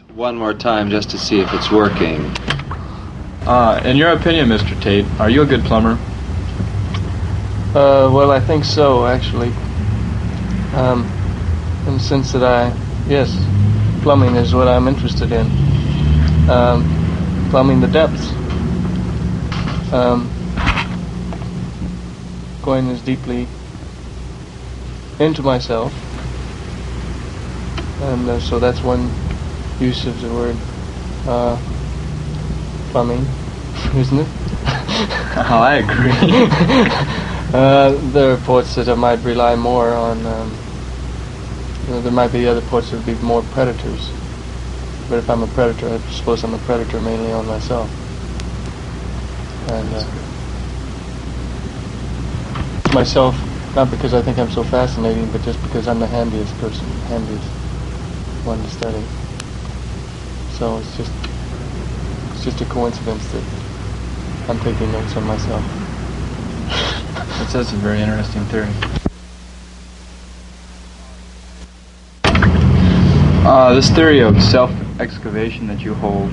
one more time just to see if it's working. In your opinion, Mr. Tate, are you a good plumber? Well, I think so, actually. In the sense that yes, plumbing is what I'm interested in. Plumbing the depths. Going as deeply into myself. And so that's one use of the word plumbing, isn't it? Oh, I agree. There are poets that might rely more on, there might be other poets that would be more predators. But if I'm a predator, I suppose I'm a predator mainly on myself. And myself, not because I think I'm so fascinating, but just because I'm the handiest person, handiest one to study. So it's just a coincidence that I'm taking notes on myself. That's a very interesting theory. This theory of self-excavation that you hold,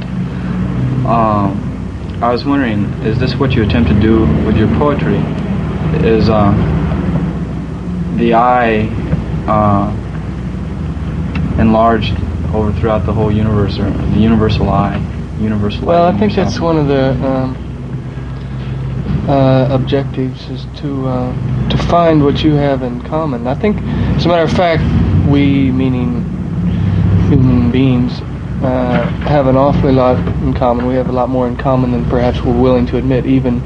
I was wondering, is this what you attempt to do with your poetry? Is the I enlarged over throughout the whole universe, or the universal I, Well, I think that's one of the objectives, is to find what you have in common. I think, as a matter of fact, we, meaning human beings, have an awfully lot in common. We have a lot more in common than perhaps we're willing to admit, even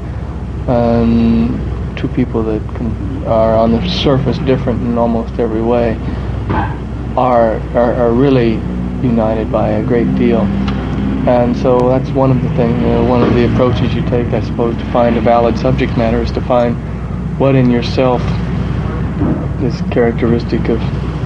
two people that are on the surface different in almost every way are really united by a great deal. And so that's one of the things, one of the approaches you take, I suppose, to find a valid subject matter, is to find what in yourself is characteristic of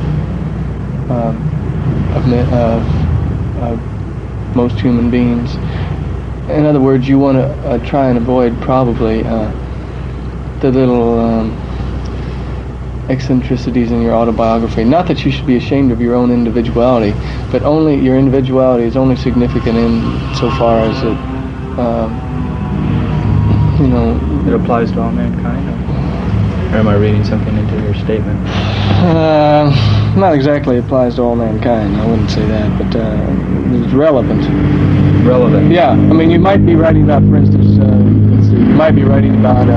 most human beings. In other words, you want to try and avoid probably the little eccentricities in your autobiography. Not that you should be ashamed of your own individuality, but only your individuality is only significant in so far as it, it applies to all mankind. Or am I reading something into your statement? Not exactly applies to all mankind, I wouldn't say that, but it's relevant. Relevant? Yeah, I mean, you might be writing about, for instance, you might be writing about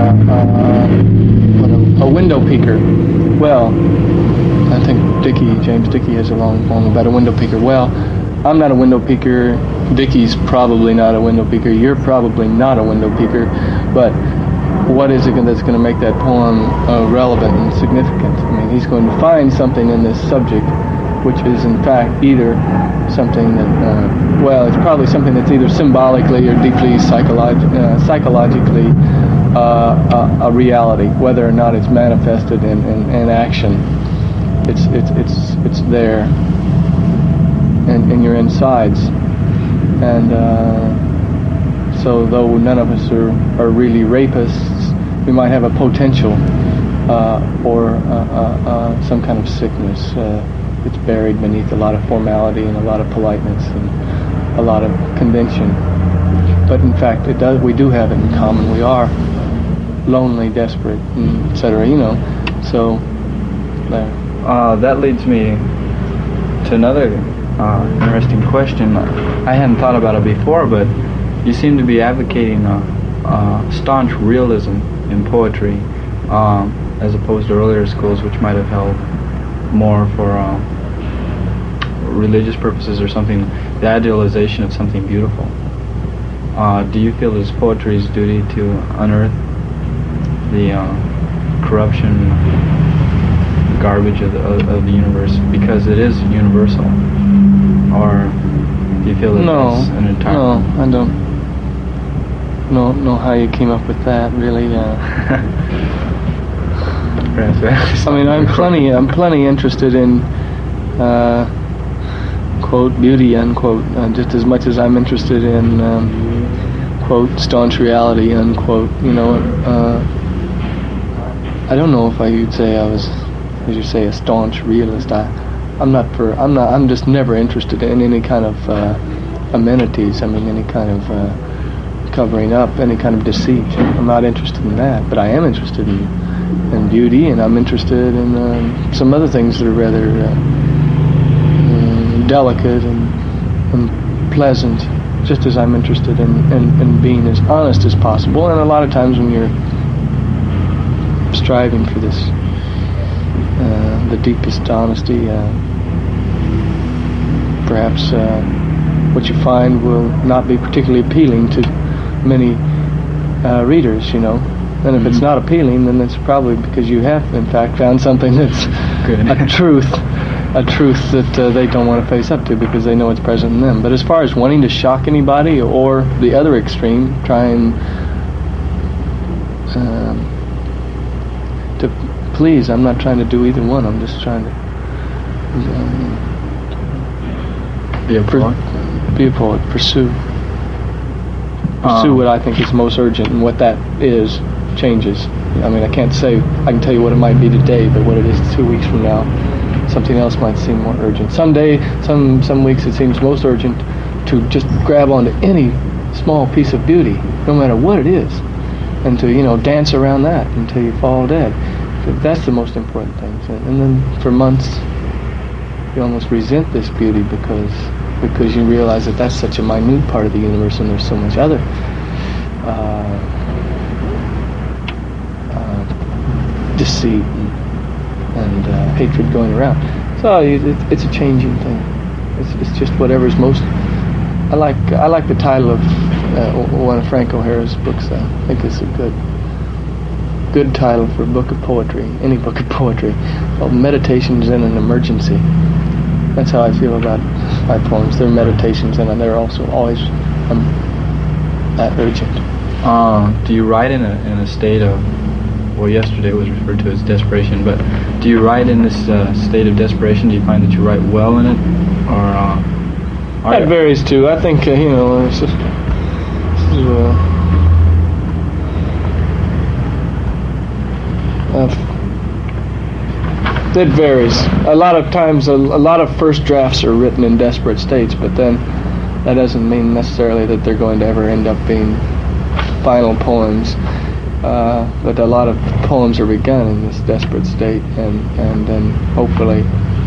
a window peeker. Well, I think James Dickey has a long poem about a window peeker. Well, I'm not a window peeker, Dickey's probably not a window peeker, you're probably not a window peeker, but what is it that's going to make that poem relevant and significant? I mean, he's going to find something in this subject which is in fact either something that, it's probably something that's either symbolically or deeply psychologically a reality, whether or not it's manifested in action. It's there in your insides. And so though none of us are really rapists, we might have a potential or some kind of sickness that's buried beneath a lot of formality and a lot of politeness and a lot of convention. But in fact, we do have it in common. We are lonely, desperate, etc. So there. That leads me to another interesting question. I hadn't thought about it before, but you seem to be advocating staunch realism in poetry, as opposed to earlier schools which might have held more for religious purposes or something, the idealization of something beautiful. Do you feel it's poetry's duty to unearth the corruption, garbage of the universe, because it is universal? Or do you feel that it's an entire... No, I don't know how you came up with that, really. I mean, I'm plenty interested in quote beauty, unquote, just as much as I'm interested in quote staunch reality, unquote. I don't know if you'd say I was, as you say, a staunch realist. I'm just never interested in any kind of amenities. I mean, any kind of covering up, any kind of deceit. I'm not interested in that, but I am interested in beauty, and I'm interested in some other things that are rather delicate and pleasant, just as I'm interested in being as honest as possible. And a lot of times when you're striving for this, the deepest honesty, perhaps what you find will not be particularly appealing to many readers, you know. And if it's not appealing, then it's probably because you have, in fact, found something that's a truth that they don't want to face up to because they know it's present in them. But as far as wanting to shock anybody, or the other extreme, try and to please, I'm not trying to do either one. I'm just trying to be a poet, pursue what I think is most urgent, and what that is changes. I mean, I can tell you what it might be today, but what it is 2 weeks from now, something else might seem more urgent. Someday, some weeks it seems most urgent to just grab onto any small piece of beauty, no matter what it is, and to, you know, dance around that until you fall dead. That's the most important thing. And then for months, you almost resent this beauty because you realize that that's such a minute part of the universe, and there's so much other deceit and hatred going around. So it's a changing thing. It's just whatever's most. I like the title of one of Frank O'Hara's books. I think it's a good title for a book of poetry, any book of poetry, called Meditations in an Emergency. That's how I feel about my poems. They're meditations, and they're also always that urgent. Do you write in a state of, well, yesterday it was referred to as desperation, but do you write in this state of desperation? Do you find that you write well in it, or that varies too. I think you know, it varies. A lot of times, a lot of first drafts are written in desperate states, but then that doesn't mean necessarily that they're going to ever end up being final poems. But a lot of poems are begun in this desperate state, and then hopefully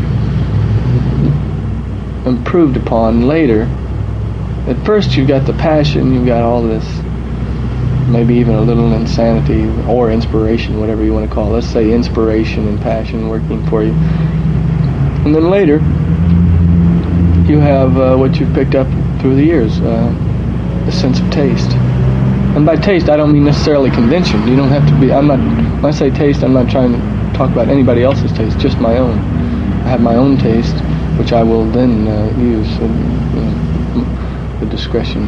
improved upon later. At first you've got the passion, you've got all this, maybe even a little insanity or inspiration, whatever you want to call it. Let's say inspiration and passion working for you. And then later you have what you've picked up through the years, a sense of taste. And by taste, I don't mean necessarily convention. You don't have to be, when I say taste, I'm not trying to talk about anybody else's taste, just my own. I have my own taste, which I will then use the discretion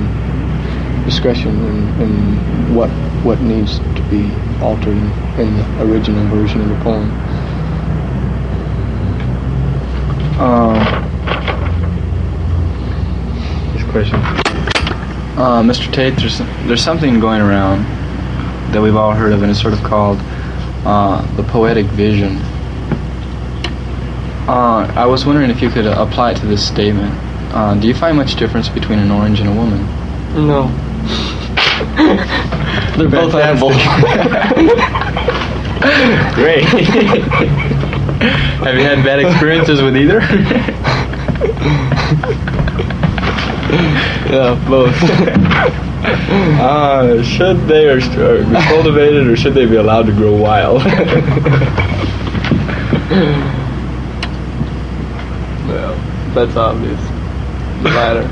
in what needs to be altered in the original version of the poem. This question. Mr. Tate, there's something going around that we've all heard of, and it's sort of called the poetic vision. I was wondering if you could apply it to this statement. Do you find much difference between an orange and a woman? No. They're both edible. Great. Have you had bad experiences with either? Yeah, both. Should they be cultivated, or should they be allowed to grow wild? Well, that's obvious. The latter.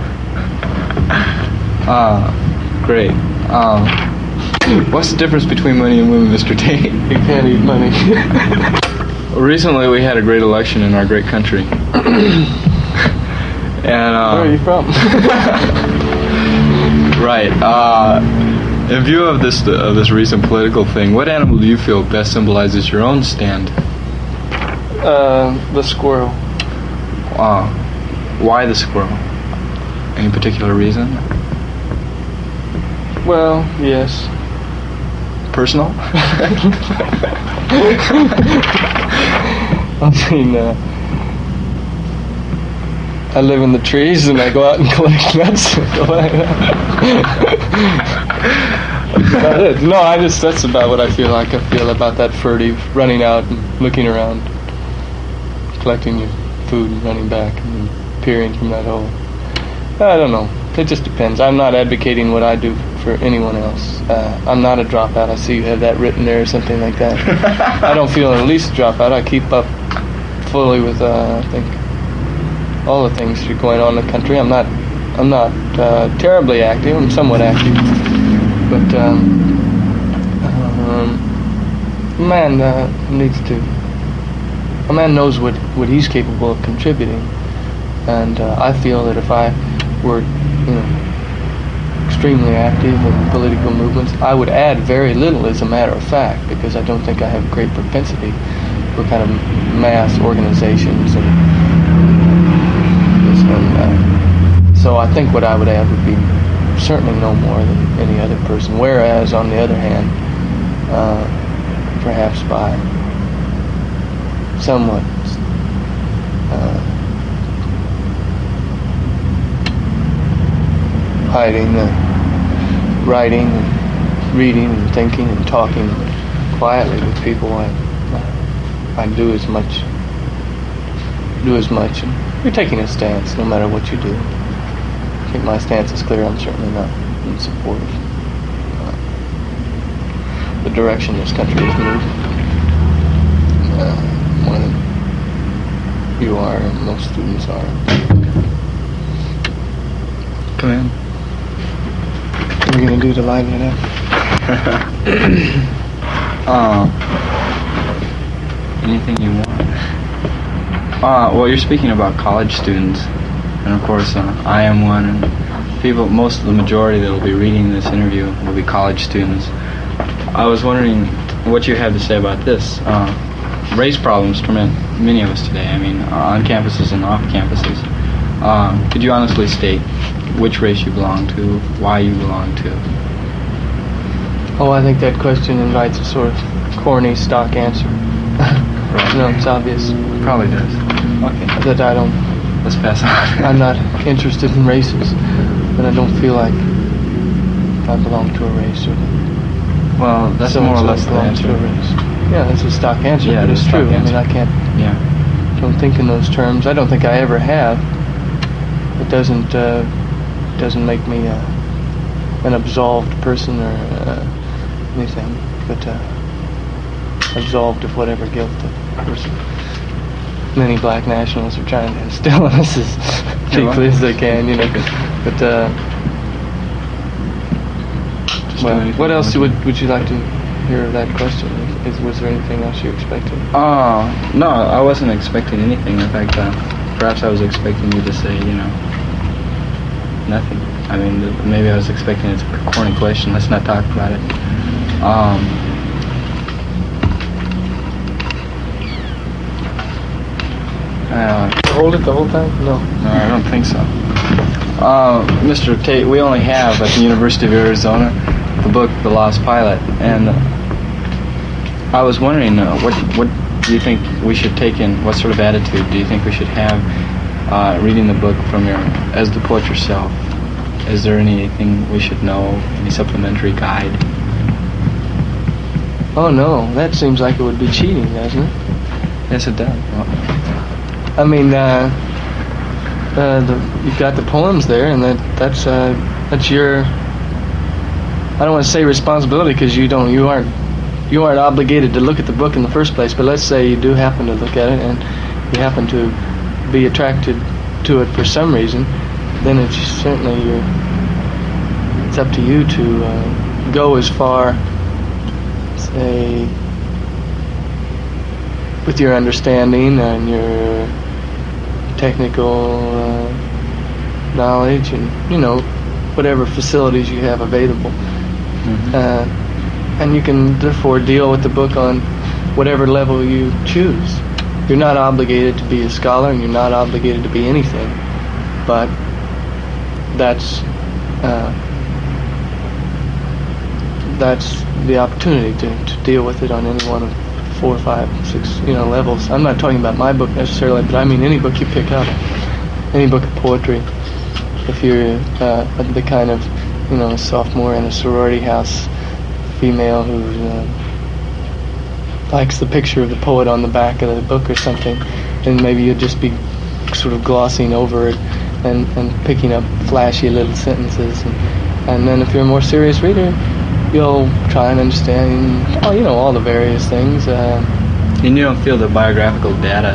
Great. What's the difference between money and women, Mr. Tate? You can't eat money. Recently, we had a great election in our great country. And where are you from? Right. In view of this recent political thing, what animal do you feel best symbolizes your own stand? The squirrel. Why the squirrel? Any particular reason? Well, yes. Personal? I mean, I live in the trees and I go out and collect nuts. About it. No, that's about what I feel like. I feel about that furtive running out and looking around, collecting your food and running back and peering from that hole. I don't know. It just depends. I'm not advocating what I do for anyone else. I'm not a dropout. I see you have that written there or something like that. I don't feel the least dropout. I keep up fully with, I think, all the things that are going on in the country. I'm not terribly active. I'm somewhat active. But a man knows what he's capable of contributing. And I feel that if I were, extremely active in political movements, I would add very little, as a matter of fact, because I don't think I have great propensity for kind of mass organizations and so I think what I would add would be certainly no more than any other person. Whereas, on the other hand, perhaps by somewhat hiding, writing, and reading, and thinking, and talking quietly with people, I do as much. And you're taking a stance, no matter what you do. I think my stance is clear. I'm certainly not in support of the direction this country is moving. More than you are, and most students are. Come in. What are we going to do to liven it up? Anything you want. Well, you're speaking about college students, and of course, I am one, and the majority that will be reading this interview will be college students. I was wondering what you had to say about this. Race problems torment many of us today, on campuses and off campuses. Could you honestly state which race you belong to, why you belong to? Oh, I think that question invites a sort of corny stock answer. No, it's obvious. Probably does. Okay. That I don't... Let's pass on. I'm not interested in races, but I don't feel like I belong to a race or that... Well, that's more or less the answer. To a race. Yeah, that's a stock answer, yeah, but it's true. Answer. I can't... Yeah. Don't think in those terms. I don't think I ever have. It doesn't make me an absolved person or anything, but absolved of whatever guilt that person. Many black nationalists are trying to instill in us as deeply as they can, But well, what else would you like to hear of that question? Was there anything else you expected? No, I wasn't expecting anything. In fact, perhaps I was expecting you to say, nothing. Maybe I was expecting it's a corny question. Let's not talk about it. Hold it the whole time? No, I don't think so. Mr. Tate, we only have at the University of Arizona the book The Lost Pilot, and I was wondering what do you think we should take in? What sort of attitude do you think we should have reading the book as the poet yourself? Is there anything we should know? Any supplementary guide? Oh no, that seems like it would be cheating, doesn't it? Yes, it does. Well, you've got the poems there, and that's your. I don't want to say responsibility because you aren't obligated to look at the book in the first place. But let's say you do happen to look at it and you happen to be attracted to it for some reason, then it's certainly it's up to you to go as far, say, with your understanding and your technical knowledge and whatever facilities you have available, and you can therefore deal with the book on whatever level you choose. You're not obligated to be a scholar, and you're not obligated to be anything, but that's the opportunity to deal with it on any one of 4, 5, 6 levels. I'm not talking about my book necessarily, but I mean any book you pick up. any book of poetry. If you're the kind of, a sophomore in a sorority house female who likes the picture of the poet on the back of the book or something, then maybe you'd just be sort of glossing over it and picking up flashy little sentences. And then if you're a more serious reader, you'll try and understand, all the various things. And you don't feel the biographical data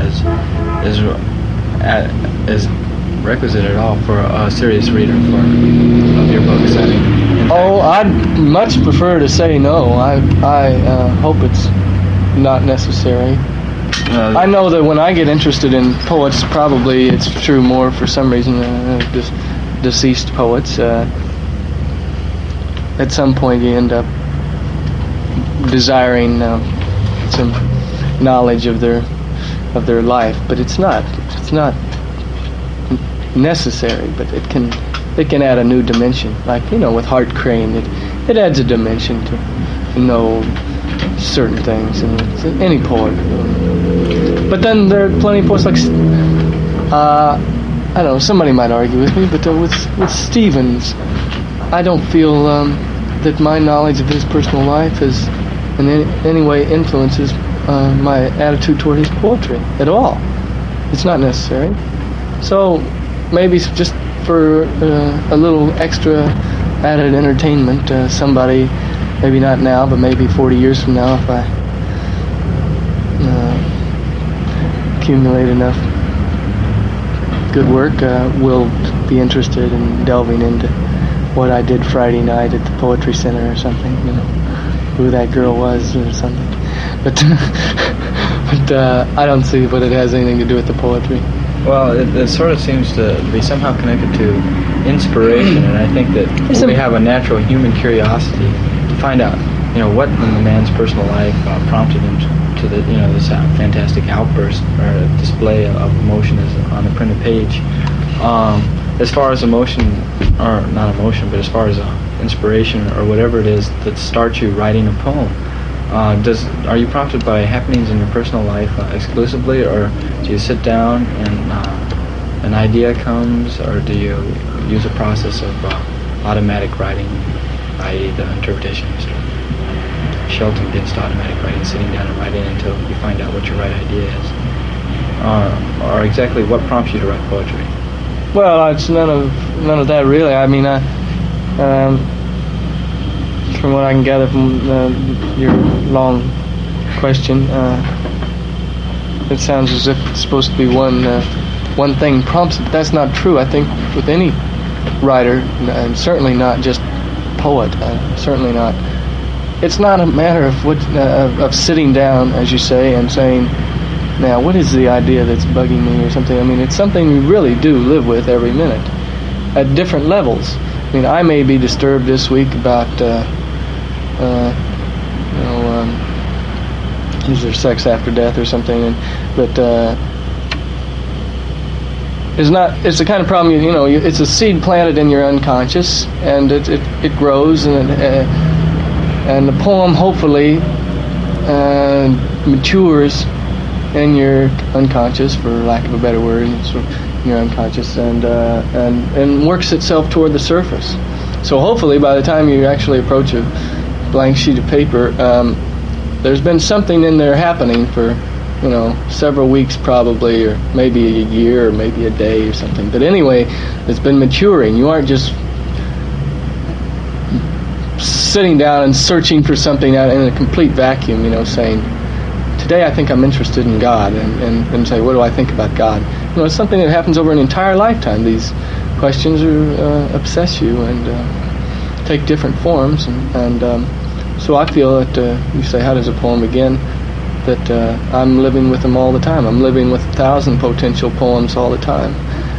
is requisite at all for a serious reader of your books? I'd much prefer to say no. I hope it's not necessary. I know that when I get interested in poets, probably it's true more for some reason, deceased poets. At some point you end up desiring some knowledge of their life, but it's not necessary, but it can add a new dimension. Like, with Hart Crane, it adds a dimension to know certain things, and any poet. But then there are plenty of poets like, I don't know, somebody might argue with me, but with Stevens, I don't feel that my knowledge of his personal life has in any way influences my attitude toward his poetry at all. It's not necessary. So maybe just for a little extra added entertainment, somebody, maybe not now, but maybe 40 years from now, if I accumulate enough good work, will be interested in delving into what I did Friday night at the Poetry Center or something, who that girl was or something. But I don't see what it has anything to do with the poetry. Well, it sort of seems to be somehow connected to inspiration, and I think that we have a natural human curiosity to find out, what in the man's personal life prompted him to this fantastic outburst or display of emotion on the printed page. As far as emotion, or not emotion, but as far as inspiration or whatever it is that starts you writing a poem, are you prompted by happenings in your personal life exclusively, or do you sit down and an idea comes, or do you use a process of automatic writing, i.e. the interpretation history? Shelton against automatic writing, sitting down and writing until you find out what your right idea is. Or exactly what prompts you to write poetry? Well, it's none of that really. I mean, from what I can gather from your long question, it sounds as if it's supposed to be one thing prompts it. That's not true. I think with any writer, and certainly not just poet, certainly not. It's not a matter of sitting down, as you say, and saying, now, what is the idea that's bugging me or something? I mean, it's something we really do live with every minute at different levels. I mean, I may be disturbed this week about, is there sex after death or something? But it's the kind of problem, it's a seed planted in your unconscious, and it grows, and the poem hopefully matures in your unconscious, for lack of a better word, in your unconscious, and works itself toward the surface. So hopefully, by the time you actually approach a blank sheet of paper, there's been something in there happening for, several weeks probably, or maybe a year, or maybe a day or something. But anyway, it's been maturing. You aren't just sitting down and searching for something out in a complete vacuum, saying, today I think I'm interested in God, and say, what do I think about God? It's something that happens over an entire lifetime. These questions obsess you and take different forms, and so I feel that, you say, how does a poem begin? That I'm living with them all the time. I'm living with 1,000 potential poems all the time.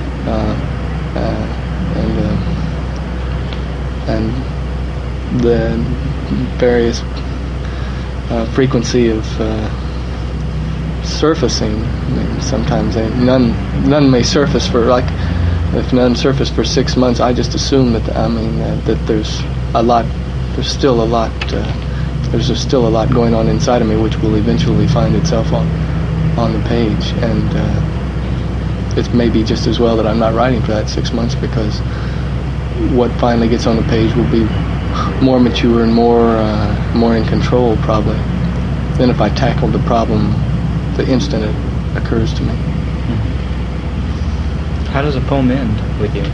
And the various frequency of surfacing. I mean, sometimes none may surface for, if none surface for 6 months, I just assume that there's still a lot going on inside of me, which will eventually find itself on the page. And it's maybe just as well that I'm not writing for that 6 months, because what finally gets on the page will be more mature and more in control probably than if I tackled the problem the instant it occurs to me. How does a poem end with you?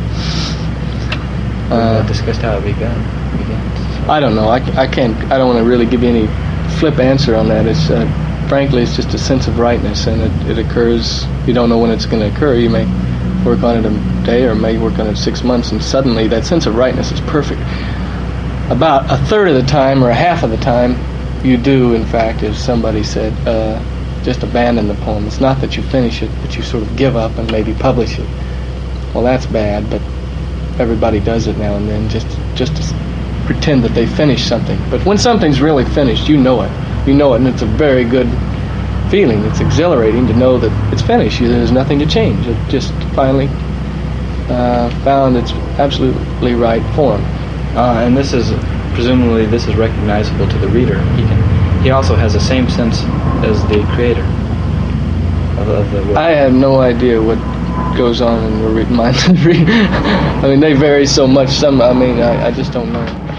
We discussed how it begins. I don't know. I can't. I don't want to really give you any flip answer on that. It's frankly, it's just a sense of rightness, and it occurs. You don't know when it's going to occur. You may work on it a day, or may work on it 6 months, and suddenly that sense of rightness is perfect. About a third of the time, or a half of the time, you do, in fact, as somebody said, just abandon the poem. It's not that you finish it, but you sort of give up and maybe publish it. Well, that's bad, but everybody does it now and then, just to pretend that they finished something. But when something's really finished, you know it. You know it, and it's a very good feeling. It's exhilarating to know that it's finished. There's nothing to change. It just finally found its absolutely right form. And this is, presumably, this is recognizable to the reader. He also has the same sense as the creator of the work. I have no idea what goes on in the mind of the reader. I mean, they vary so much. I just don't know.